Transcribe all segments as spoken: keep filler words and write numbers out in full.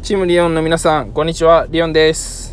チームリオンの皆さん、こんにちは。リオンです。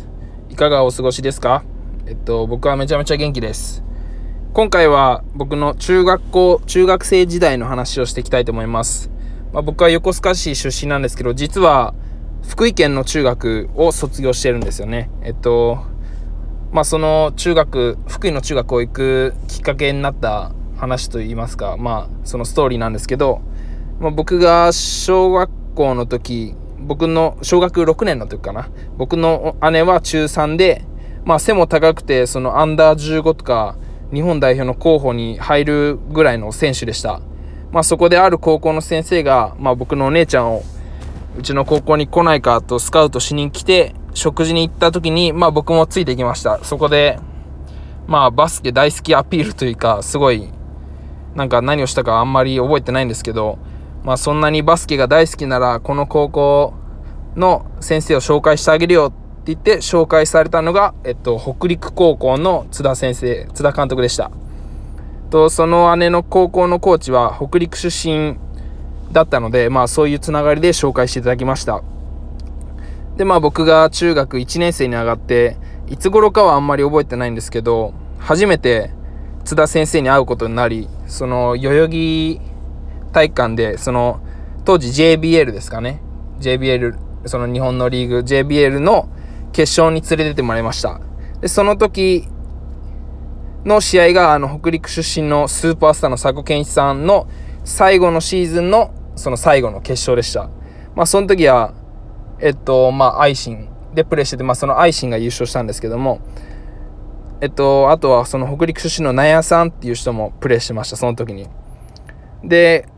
いかがお過ごしですか？えっと僕はめちゃめちゃ元気です。今回は僕の中学校中学生時代の話をしていきたいと思います。まあ、僕は横須賀市出身なんですけど、実は福井県の中学を卒業してるんですよね。えっとまあその中学福井の中学を行くきっかけになった話といいますか、まあそのストーリーなんですけど、まあ、僕が小学校の時僕の小学ろくねんの時かな、僕の姉はちゅうさんで、まあ背も高くて、そのアンダーじゅうごとか日本代表の候補に入るぐらいの選手でした。まあそこである高校の先生が、まあ僕のお姉ちゃんをうちの高校に来ないかとスカウトしに来て、食事に行った時に、まあ僕もついてきました。そこでまあバスケ大好きアピールというか、すごいなんか何をしたかあんまり覚えてないんですけど、まあそんなにバスケが大好きならこの高校の先生を紹介してあげるよって言って紹介されたのが、えっと、北陸高校の津田先生津田監督でした。とその姉の高校のコーチは北陸出身だったので、まあそういうつながりで紹介していただきました。でまあ僕が中学いちねん生に上がって、いつ頃かはあんまり覚えてないんですけど、初めて津田先生に会うことになり、その代々木体育館で、その当時 ジェイビーエル ですかね、 ジェイビーエル その日本のリーグ ジェイビーエル の決勝に連れてってもらいました。でその時の試合があの北陸出身のスーパースターの佐古健一さんの最後のシーズンのその最後の決勝でした。まあその時はえっとまあアイシンでプレーしてて、まあそのアイシンが優勝したんですけども、えっとあとはその北陸出身の納屋さんっていう人もプレーしてました、その時に。で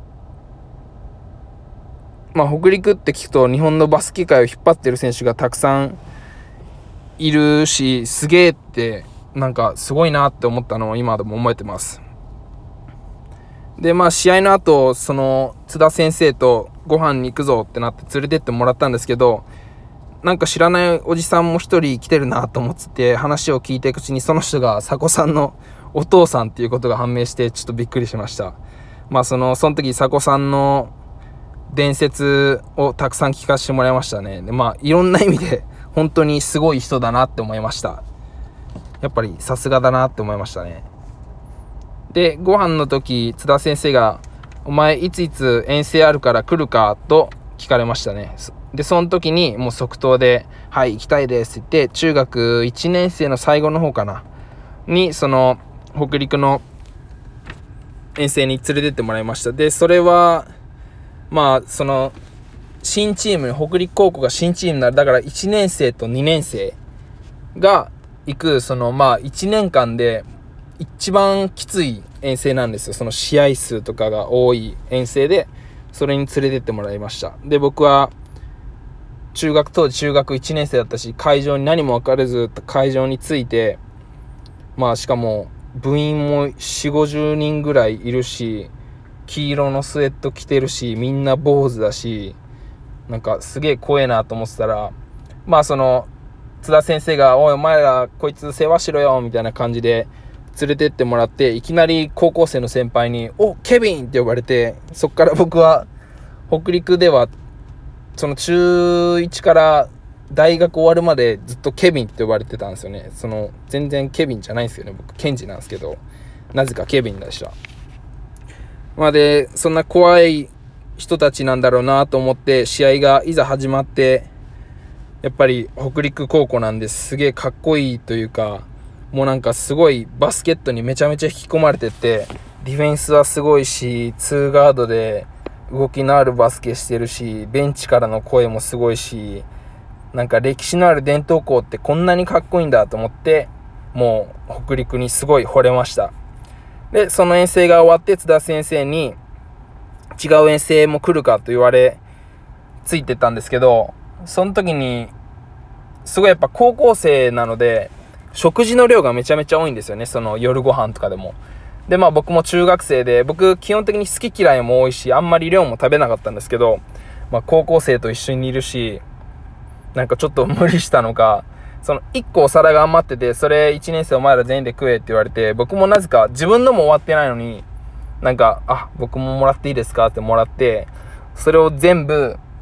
まあ北陸って聞くと日本のバスケ界を引っ張ってる選手がたくさんいるし、すげえってなんかすごいなって思ったのを今でも思えてます。でまあ試合の後、その津田先生とご飯に行くぞってなって連れてってもらったんですけど、なんか知らないおじさんも一人来てるなと思ってて、話を聞いていくうちにその人が佐古さんのお父さんっていうことが判明して、ちょっとびっくりしました。まあそのその時佐古さんの伝説をたくさん聞かせてもらいましたね。でまあいろんな意味で本当にすごい人だなって思いました。やっぱりさすがだなって思いましたね。でご飯の時津田先生がお前いついつ遠征あるから来るかと聞かれましたね。でその時にもう即答ではい行きたいですって言って、中学いちねん生の最後の方かなにその北陸の遠征に連れてってもらいました。でそれはまあその新チーム、北陸高校が新チームになる、だからいちねん生とにねん生が行く、そのまあいちねんかんで一番きつい遠征なんですよ。その試合数とかが多い遠征で、それに連れてってもらいました。で僕は中学当時中学いちねん生だったし、会場に何も分からず会場に着いて、まあしかも部員も よんじゅうごじゅうにんぐらいいるし、黄色のスウェット着てるし、みんな坊主だし、なんかすげえ怖えなと思ってたら、まあその津田先生がおいお前らこいつ世話しろよみたいな感じで連れてってもらって、いきなり高校生の先輩におケビンって呼ばれて、そっから僕は北陸ではその中いちから大学終わるまでずっとケビンって呼ばれてたんですよね。その全然ケビンじゃないんですよね、僕ケンジなんですけど、なぜかケビンでした。まあでそんな怖い人たちなんだろうなと思って、試合がいざ始まって、やっぱり北陸高校なんですげえかっこいいというか、もうなんかすごいバスケットにめちゃめちゃ引き込まれてて、ディフェンスはすごいし、ツーガードで動きのあるバスケしてるし、ベンチからの声もすごいし、なんか歴史のある伝統校ってこんなにかっこいいんだと思って、もう北陸にすごい惚れました。でその遠征が終わって津田先生に違う遠征も来るかと言われついてたんですけど、その時にすごいやっぱ高校生なので食事の量がめちゃめちゃ多いんですよね、その夜ご飯とかでも。でまあ僕も中学生で、僕基本的に好き嫌いも多いし、あんまり量も食べなかったんですけど、まあ高校生と一緒にいるし、なんかちょっと無理したのか、そのいっこお皿が余ってて、それいちねん生お前ら全員で食えって言われて、僕もなぜか自分のも終わってないのに、なんかあ僕ももらっていいですかってもらって、それを全部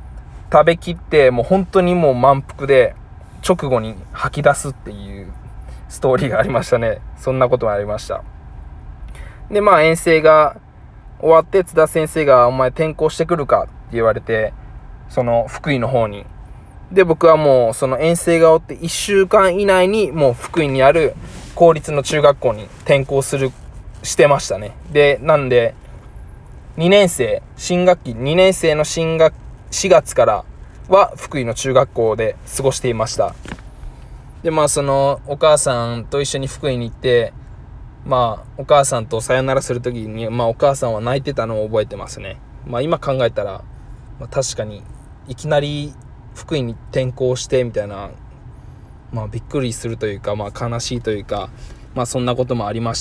食べきってもう本当にもう満腹で直後に吐き出すっていうストーリーがありましたね。そんなことがありました。でまあ遠征が終わって津田先生がお前転校してくるかって言われて、その福井の方に。で僕はもうその遠征が終わっていっしゅうかん以内にもう福井にある公立の中学校に転校するしてましたね。でなんでにねん生新学期にねん生の新学しがつからは福井の中学校で過ごしていました。でまあそのお母さんと一緒に福井に行って、まあお母さんとさよならする時に、まあお母さんは泣いてたのを覚えてますね。まあ今考えたら、まあ、確かにいきなり福井に転校してみたいな、まあびっくりするというか、まあ悲しいというか、まあそんなこともありました。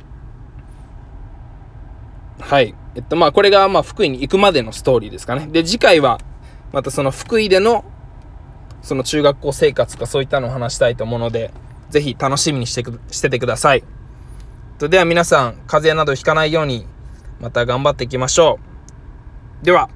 はい。えっとまあこれがまあ福井に行くまでのストーリーですかね。で次回はまたその福井でのその中学校生活とかそういったのを話したいと思うので、ぜひ楽しみにしてくしててください。では皆さん風邪などひかないようにまた頑張っていきましょう。では。